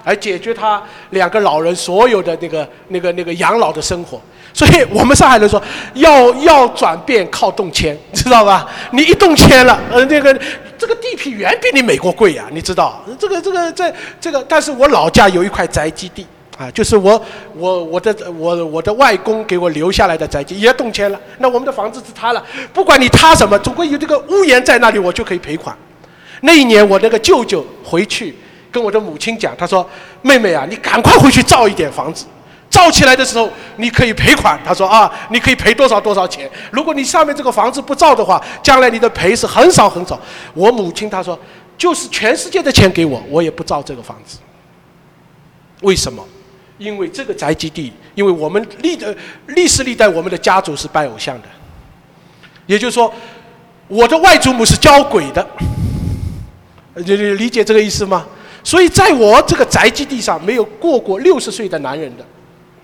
而解决他两个老人所有的那个那个那个养老的生活。所以我们上海人说，要要转变靠动迁，知道吧？你一动迁了，呃，那个这个地皮远比你美国贵呀、啊，你知道？这个这个在这个，但是我老家有一块宅基地啊，就是我我我的我我的外公给我留下来的宅基地也动迁了，那我们的房子是塌了，不管你塌什么，总归有这个屋檐在那里，我就可以赔款。那一年我那个舅舅回去跟我的母亲讲，他说：“妹妹啊，你赶快回去造一点房子。”造起来的时候，你可以赔款。他说啊，你可以赔多少多少钱。如果你上面这个房子不造的话，将来你的赔是很少很少。我母亲她说，就是全世界的钱给我，我也不造这个房子。为什么？因为这个宅基地，因为我们历的历史历代我们的家族是拜偶像的，也就是说，我的外祖母是教鬼的。你理解这个意思吗？所以在我这个宅基地上，没有过过六十岁的男人的。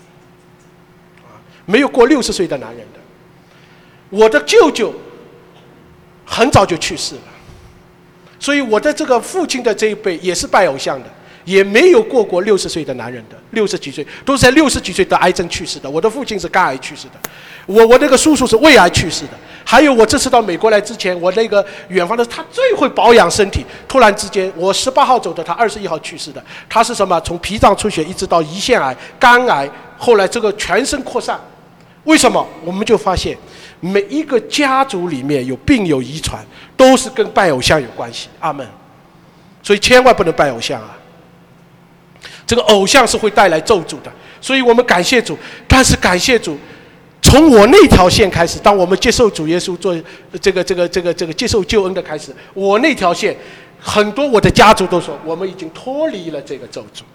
没有过六十岁的男人的，我的舅舅很早就去世了，所以我的这个父亲的这一辈也是拜偶像的，也没有过过六十岁的男人的，六十几岁都是在六十几岁得癌症去世的。我的父亲是肝癌去世的，我我那个叔叔是胃癌去世的，还有我这次到美国来之前，我那个远方的他最会保养身体，突然之间我十八号走的，他二十一号去世的。他是什么？从脾脏出血一直到胰腺癌、肝癌，后来这个全身扩散。为什么？我们就发现每一个家族里面有病有遗传，都是跟拜偶像有关系。阿们。所以千万不能拜偶像啊！这个偶像是会带来咒诅的，所以我们感谢主。但是感谢主，从我那条线开始，当我们接受主耶稣做这个这个这个这个接受救恩的开始，我那条线，很多我的家族都说，我们已经脱离了这个咒诅。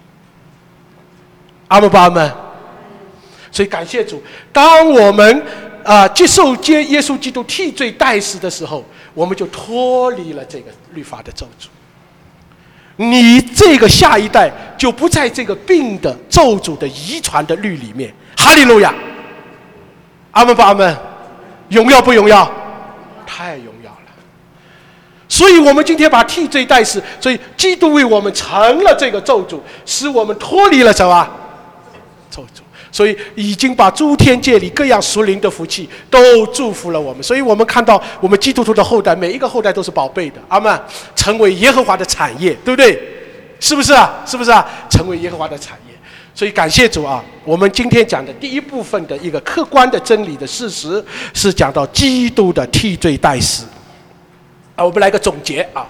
阿们吧，阿们。所以感谢主，当我们啊、呃、接受接耶稣基督替罪代死的时候，我们就脱离了这个律法的咒诅。你这个下一代就不在这个病的咒诅的遗传的律里面。哈利路亚，阿们吧，阿们，荣耀不荣耀？太荣耀了。所以我们今天把替罪代死，所以基督为我们成了这个咒诅，使我们脱离了什么咒诅。所以已经把诸天界里各样属灵的福气都祝福了我们。所以我们看到我们基督徒的后代，每一个后代都是宝贝的，阿们，成为耶和华的产业，对不对？是不是啊？是不是啊？成为耶和华的产业。所以感谢主啊！我们今天讲的第一部分的一个客观的真理的事实，是讲到基督的替罪代死。啊，我们来个总结啊。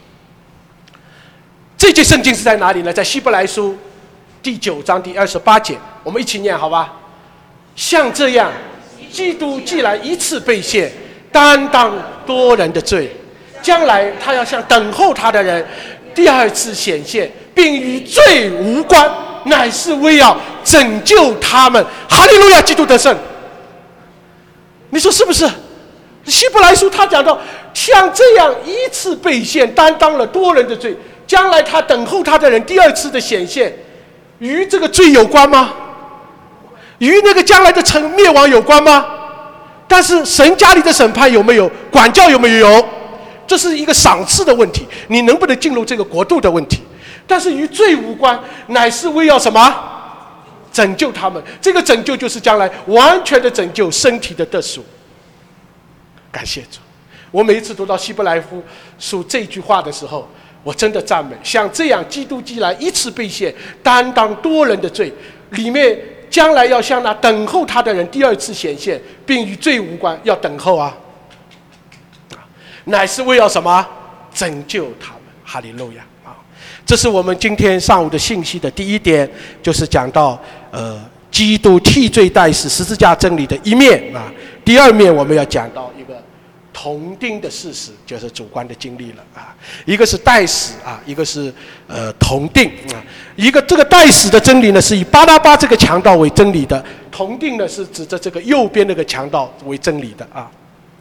这节圣经是在哪里呢？在希伯来书第九章第二十八节，我们一起念好吧？像这样，基督既然一次被献，担当多人的罪，将来他要向等候他的人第二次显现，并与罪无关，乃是为要拯救他们。哈利路亚！基督得胜。你说是不是？希伯来书他讲到，像这样一次被献，担当了多人的罪，将来他等候他的人第二次的显现，与这个罪有关吗？与那个将来的城灭亡有关吗？但是神家里的审判有没有？管教有没有？有。这是一个赏赐的问题，你能不能进入这个国度的问题。但是与罪无关，乃是为要什么？拯救他们。这个拯救就是将来完全的拯救，身体的得赎。感谢主！我每一次读到希伯来书这句话的时候，我真的赞美。像这样，基督既然一次被献，担当多人的罪，里面将来要向那等候他的人第二次显现，并与罪无关，要等候啊，乃是为要什么？拯救他们。哈利路亚啊！这是我们今天上午的信息的第一点，就是讲到呃基督替罪代死十字架真理的一面啊。第二面我们要讲到一个同定的事实，就是主观的经历了啊。一个是代死啊，一个是呃同定啊。一个这个代死的真理呢，是以巴拉巴这个强盗为真理的；同定呢，是指着这个右边那个强盗为真理的啊。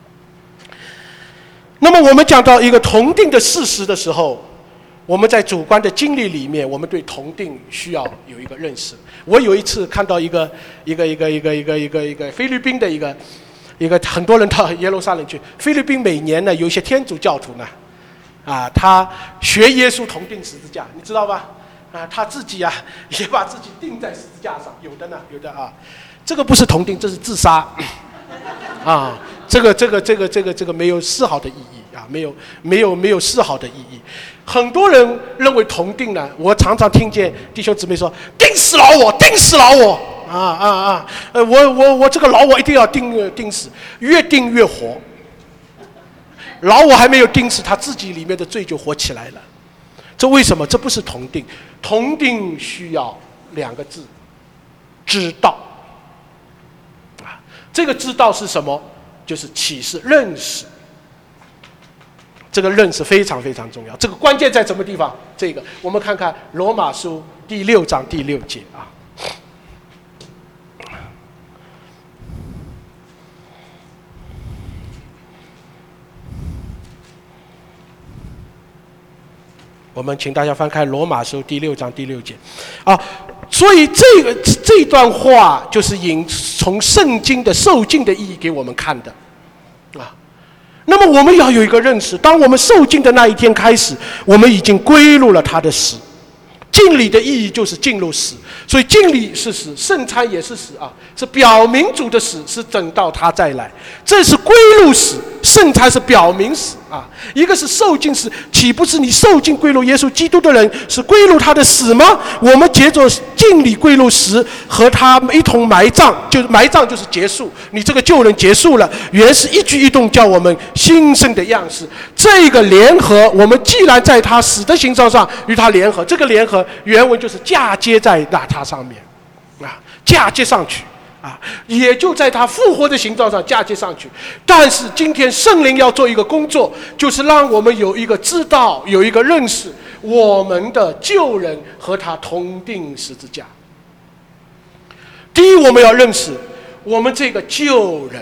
那么我们讲到一个同定的事实的时候，我们在主观的经历里面，我们对同定需要有一个认识。我有一次看到一个一个一个一个一个一个一个菲律宾的一个一个很多人到耶路撒冷去。菲律宾每年呢，有一些天主教徒呢，啊，他学耶稣同定十字架，你知道吧？ 啊，他自己啊也把自己钉在十字架上，有的呢，有的啊，这个不是同钉，这是自杀，啊，这个这个这个这个这个没有丝毫的意义啊，没有没有没有丝毫的意义。很多人认为同钉呢，我常常听见弟兄姊妹说钉死老我，钉死老我，啊啊啊，呃，我我我这个老我一定要钉钉死，越钉越活。老我还没有钉死，他自己里面的罪就活起来了。这为什么？这不是同钉，同钉需要两个字：知道。啊，这个知道是什么？就是启示、认识。这个认识非常非常重要。这个关键在什么地方？这个我们看看罗马书第六章第六节啊。我们请大家翻开罗马书第六章第六节，啊，所以这个这段话就是引从圣经的受尽的意义给我们看的，啊，那么我们要有一个认识，当我们受尽的那一天开始，我们已经归入了他的死。敬礼的意义就是进入死，所以敬礼是死，圣餐也是死啊，是表明主的死，是等到他再来，这是归入死，圣餐是表明死啊。一个是受尽死，岂不是你受尽归入耶稣基督的人是归入他的死吗？我们借着敬礼归入死，和他一同埋葬，就是埋葬就是结束，你这个旧人结束了，原是一举一动叫我们新生的样式。这个联合，我们既然在他死的形状上与他联合，这个联合原文就是嫁接在那他上面，啊，嫁接上去，啊，也就在他复活的形状上嫁接上去。但是今天圣灵要做一个工作，就是让我们有一个知道，有一个认识，我们的旧人和他同钉十字架。第一，我们要认识我们这个旧人，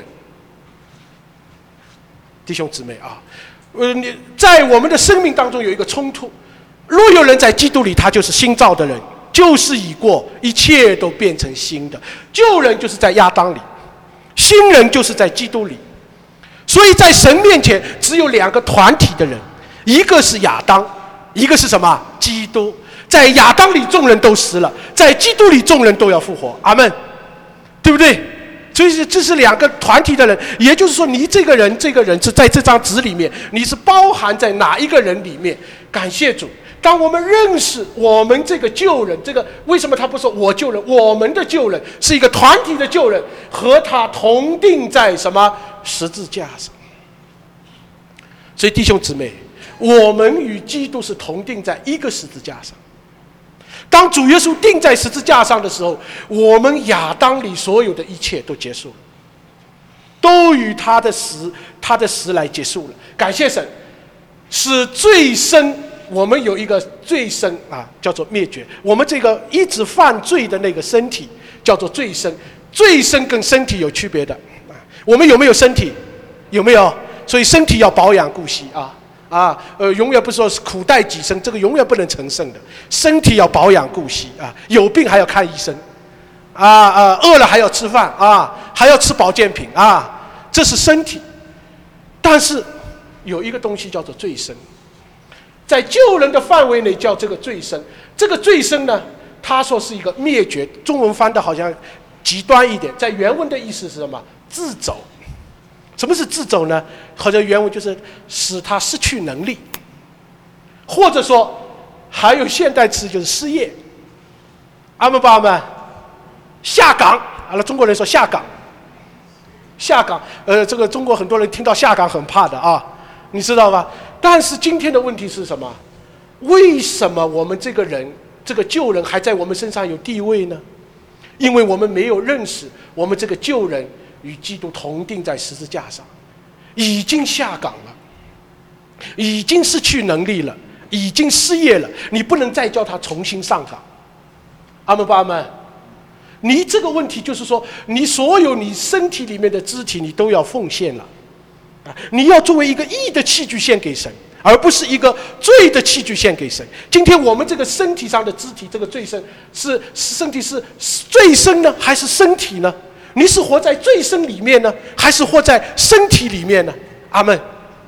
弟兄姊妹啊，呃，你在我们的生命当中有一个冲突。若有人在基督里，他就是新造的人，旧事已过，一切都变成新的。旧人就是在亚当里，新人就是在基督里。所以在神面前只有两个团体的人，一个是亚当，一个是什么？基督。在亚当里众人都死了，在基督里众人都要复活。阿们，对不对？所以这是两个团体的人，也就是说，你这个人，这个人是在这张纸里面，你是包含在哪一个人里面？感谢主。当我们认识我们这个旧人，这个为什么他不说我旧人？我们的旧人是一个团体的旧人，和他同钉在什么十字架上？所以弟兄姊妹，我们与基督是同钉在一个十字架上。当主耶稣钉在十字架上的时候，我们亚当里所有的一切都结束了，都与他的死，他的死来结束了。感谢神，使罪生。我们有一个罪生啊，叫做灭绝。我们这个一直犯罪的那个身体叫做罪生，罪生跟身体有区别的啊。我们有没有身体？有没有？所以身体要保养顾惜啊啊呃，永远不说是苦待己身，这个永远不能成圣的。身体要保养顾惜啊，有病还要看医生啊啊，饿了还要吃饭啊，还要吃保健品啊，这是身体。但是有一个东西叫做罪生。在救人的范围内叫这个罪生，这个罪生呢，他说是一个灭绝，中文翻的好像极端一点，在原文的意思是什么？自走。什么是自走呢？好像原文就是使他失去能力，或者说还有现代词就是失业。阿们爸们，下岗，完了中国人说下岗，下岗，呃，这个中国很多人听到下岗很怕的啊，你知道吧？但是今天的问题是什么？为什么我们这个人，这个旧人还在我们身上有地位呢？因为我们没有认识我们这个旧人与基督同钉在十字架上，已经下岗了，已经失去能力了，已经失业了，你不能再叫他重新上岗。阿们爸们，你这个问题就是说，你所有你身体里面的肢体，你都要奉献了。你要作为一个义的器具献给神，而不是一个罪的器具献给神。今天我们这个身体上的肢体，这个罪身是身体是罪身呢，还是身体呢？你是活在罪身里面呢，还是活在身体里面呢？阿们，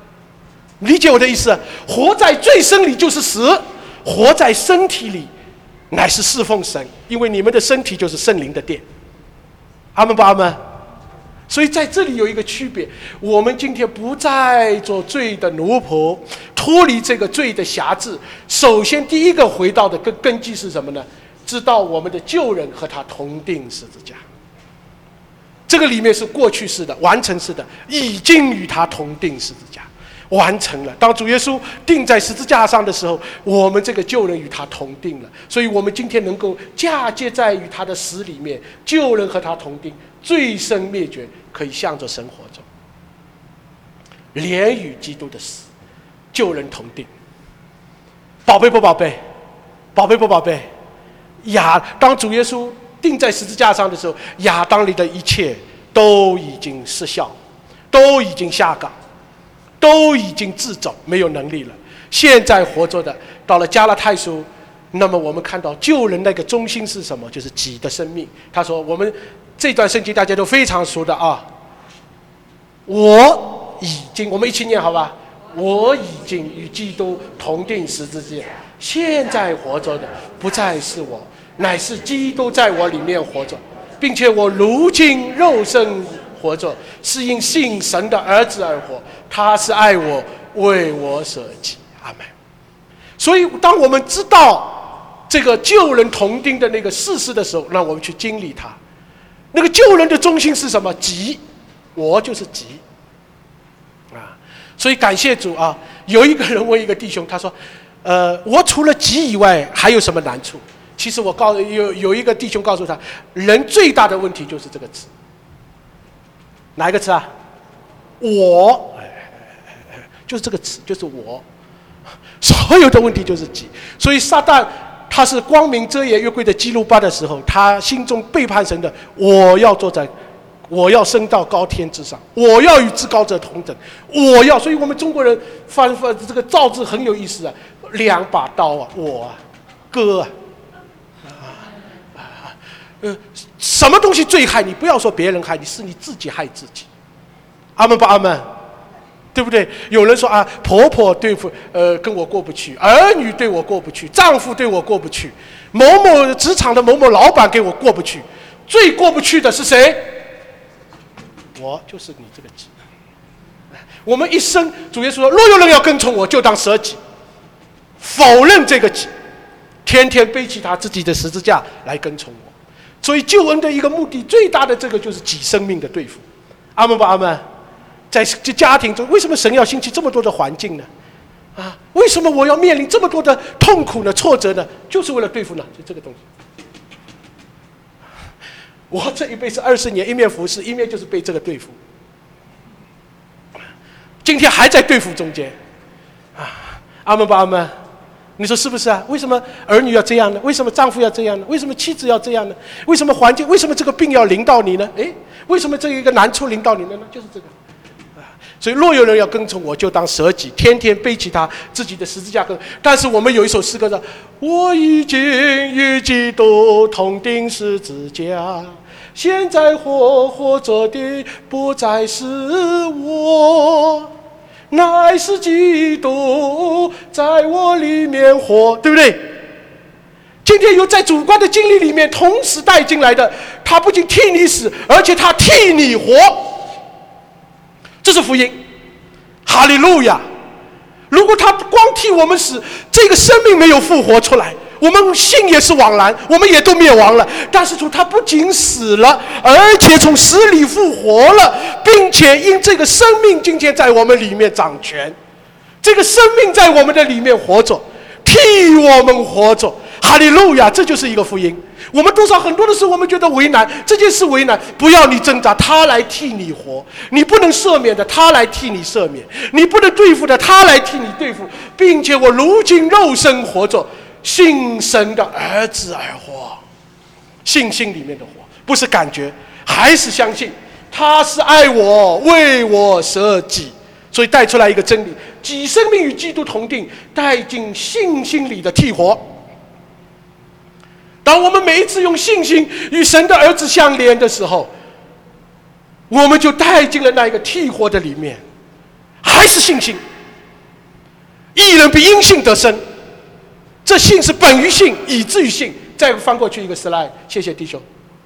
理解我的意思？活在罪身里就是死，活在身体里乃是侍奉神，因为你们的身体就是圣灵的殿。阿们不阿们？所以在这里有一个区别，我们今天不再做罪的奴仆，脱离这个罪的辖制。首先第一个回到的根根基是什么呢？知道我们的旧人和他同定十字架。这个里面是过去式的，完成式的，已经与他同定十字架，完成了。当主耶稣钉在十字架上的时候，我们这个旧人与他同定了，所以我们今天能够嫁接在于他的死里面，旧人和他同定，罪生灭绝，可以向着神活着，连与基督的死，旧人同定。宝贝不宝贝？宝贝不宝贝？亚当主耶稣钉在十字架上的时候，亚当里的一切都已经失效，都已经下岗，都已经自走，没有能力了。现在活着的，到了加拉太书，那么我们看到旧人那个中心是什么？就是己的生命。他说，我们这段圣经大家都非常熟的啊。我已经，我们一起念好吧？我已经与基督同定十字架，现在活着的不再是我，乃是基督在我里面活着，并且我如今肉身活着，是因信神的儿子而活，他是爱我，为我舍己。阿们。所以当我们知道这个旧人同定的那个事实的时候，让我们去经历它。那个旧人的中心是什么？己，我就是己啊。所以感谢主啊！有一个人问一个弟兄，他说：“呃，我除了己以外，还有什么难处？”其实我告诉有有一个弟兄告诉他，人最大的问题就是这个词。哪一个词啊？我，就是这个词，就是我。所有的问题就是己。所以撒旦他是光明遮掩约柜的基路伯的时候，他心中背叛神的，我要坐在。我要升到高天之上，我要与至高者同等，我要，所以我们中国人翻翻这个造字很有意思啊，两把刀啊，我啊，哥啊，啊，呃，什么东西最害你？不要说别人害你，是你自己害自己。阿们不阿们？对不对？有人说啊，婆婆对付呃跟我过不去，儿女对我过不去，丈夫对我过不去，某某职场的某某老板给我过不去，最过不去的是谁？我就是你这个己。我们一生，主耶稣说：“若有人要跟从我，就当舍己，否认这个己，天天背起他自己的十字架来跟从我。”所以救恩的一个目的，最大的这个就是己生命的对付。阿们不阿们？在家庭中，为什么神要兴起这么多的环境呢？啊，为什么我要面临这么多的痛苦呢、挫折呢？就是为了对付呢，就这个东西。我这一辈子二十年，一面服侍，一面就是被这个对付。今天还在对付中间，啊，阿们不阿们？你说是不是啊？为什么儿女要这样呢？为什么丈夫要这样呢？为什么妻子要这样呢？为什么环境？为什么这个病要临到你呢？诶，为什么这一个难处临到你了呢？就是这个。所以若有人要跟从我，就当舍己，天天背起他自己的十字架跟。但是我们有一首诗歌说：“我已经与基督同钉十字架，现在活活着的不再是我，乃是基督在我里面活。”对不对？今天有在主观的经历里面同时带进来的，他不仅替你死，而且他替你活。这是福音，哈利路亚！如果他光替我们死，这个生命没有复活出来，我们信也是枉然，我们也都灭亡了。但是主他不仅死了，而且从死里复活了，并且因这个生命今天在我们里面掌权，这个生命在我们的里面活着，替我们活着。哈利路亚！这就是一个福音。我们多少很多的时候，我们觉得为难，这件事为难，不要你挣扎，他来替你活。你不能赦免的，他来替你赦免；你不能对付的，他来替你对付。并且我如今肉身活着，信神的儿子而活，信心里面的活，不是感觉，还是相信他是爱我，为我舍己。所以带出来一个真理：己生命与基督同定，带进信心里的替活。当我们每一次用信心与神的儿子相连的时候，我们就带进了那一个替活的里面，还是信心。义人必因信得生， 这信是本于信，以至于信。再翻过去一个 slide， 谢谢弟兄。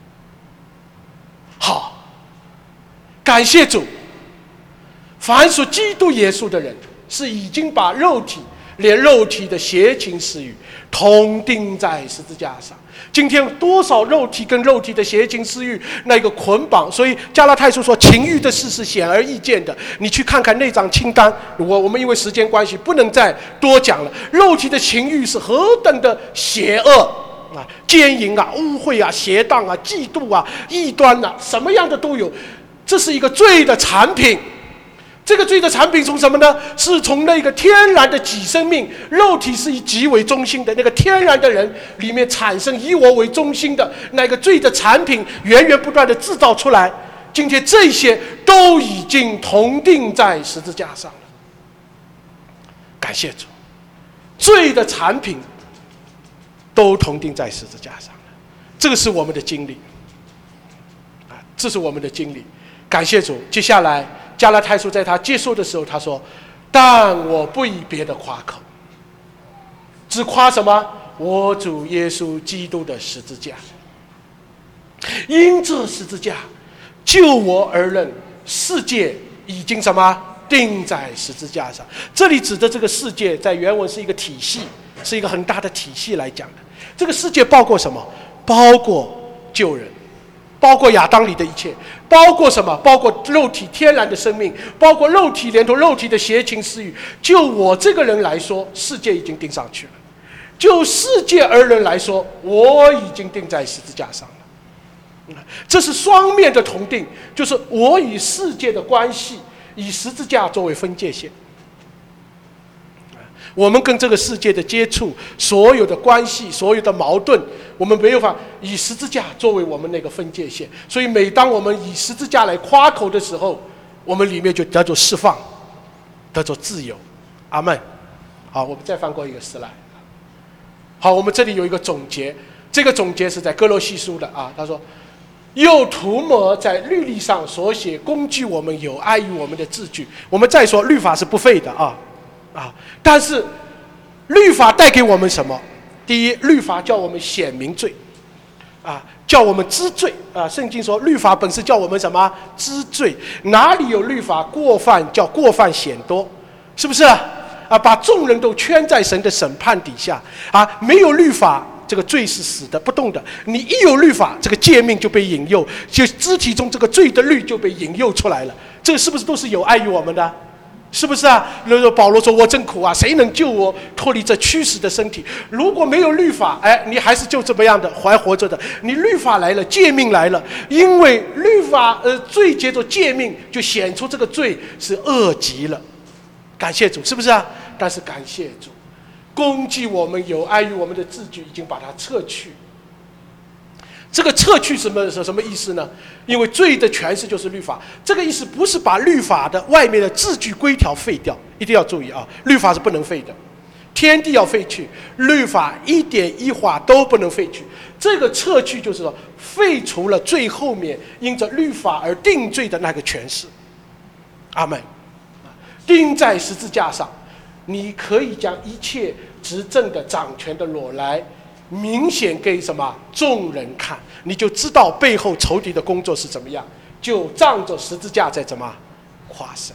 好，感谢主。凡属基督耶稣的人，是已经把肉体连肉体的邪情私欲同钉在十字架上。今天多少肉体跟肉体的邪情私欲那个捆绑，所以加拉太书说情欲的事是显而易见的。你去看看那张清单，我我们因为时间关系不能再多讲了。肉体的情欲是何等的邪恶啊，奸淫啊，污秽啊，邪荡啊，嫉妒啊，异端啊，什么样的都有。这是一个罪的产品。这个罪的产品从什么呢？是从那个天然的己生命，肉体是以己为中心的那个天然的人里面产生以我为中心的那个罪的产品，源源不断的制造出来。今天这些都已经同钉在十字架上了。感谢主，罪的产品都同钉在十字架上了。这个是我们的经历啊，这是我们的经历。感谢主。接下来加拉太书在他结束的时候，他说：“但我不以别的夸口，只夸什么？我主耶稣基督的十字架。因这十字架，就我而论，世界已经什么钉在十字架上。”这里指的这个世界，在原文是一个体系，是一个很大的体系来讲的。这个世界包括什么？包括救人。包括亚当里的一切，包括什么？包括肉体天然的生命，包括肉体连同肉体的邪情私欲。就我这个人来说，世界已经钉上去了；就世界而人来说，我已经钉在十字架上了。这是双面的同钉，就是我与世界的关系以十字架作为分界线。我们跟这个世界的接触，所有的关系，所有的矛盾，我们没有法以十字架作为我们那个分界线。所以每当我们以十字架来夸口的时候，我们里面就得着释放，得着自由。阿们。好，我们再翻过一个slide。好，我们这里有一个总结，这个总结是在哥罗西书的啊。他说：“又涂抹在律例上所写攻击我们有碍于我们的字句。”我们再说，律法是不废的啊。啊！但是律法带给我们什么？第一，律法叫我们显明罪，啊，叫我们知罪啊。圣经说，律法本是叫我们什么？知罪。哪里有律法，过犯叫过犯显多，是不是啊？啊，把众人都圈在神的审判底下啊！没有律法，这个罪是死的不动的。你一有律法，这个诫命就被引诱，就肢体中这个罪的律就被引诱出来了。这个是不是都是有碍于我们的？是不是啊？保罗说：“我真苦啊，谁能救我脱离这驱使的身体？”如果没有律法，哎，你还是就这么样的还活着的。你律法来了，诫命来了，因为律法呃罪接着诫命，就显出这个罪是恶极了。感谢主，是不是啊？但是感谢主，攻击我们有碍于我们的字句，已经把它撤去。这个撤去什么什么意思呢？因为罪的诠释就是律法。这个意思不是把律法的外面的字句规条废掉，一定要注意啊！律法是不能废的，天地要废去，律法一点一划都不能废去。这个撤去就是说废除了最后面因着律法而定罪的那个诠释。阿们。钉在十字架上，你可以将一切执政的掌权的裸来明显给什么众人看，你就知道背后仇敌的工作是怎么样，就仗着十字架在怎么夸胜。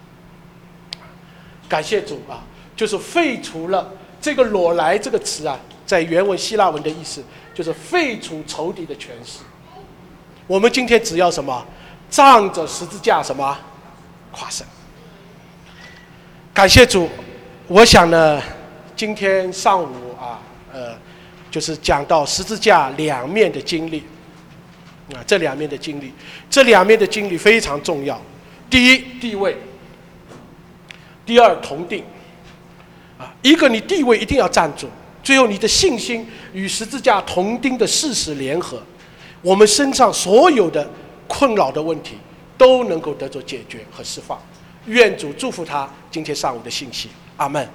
感谢主啊，就是废除了这个裸来这个词啊，在原文希腊文的意思就是废除仇敌的权势。我们今天只要什么，仗着十字架什么夸胜。感谢主，我想呢，今天上午啊，呃。就是讲到十字架两面的经历，啊，这两面的经历，这两面的经历非常重要。第一，地位；第二，同定。啊，一个你地位一定要站住，最后你的信心与十字架同钉的事实联合，我们身上所有的困扰的问题都能够得到解决和释放。愿主祝福他今天上午的信息，阿们。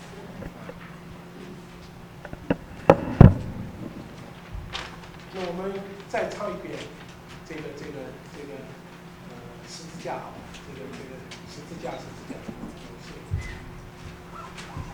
那我们再唱一遍这个这个这个呃十字架，这个这个十字架十字架。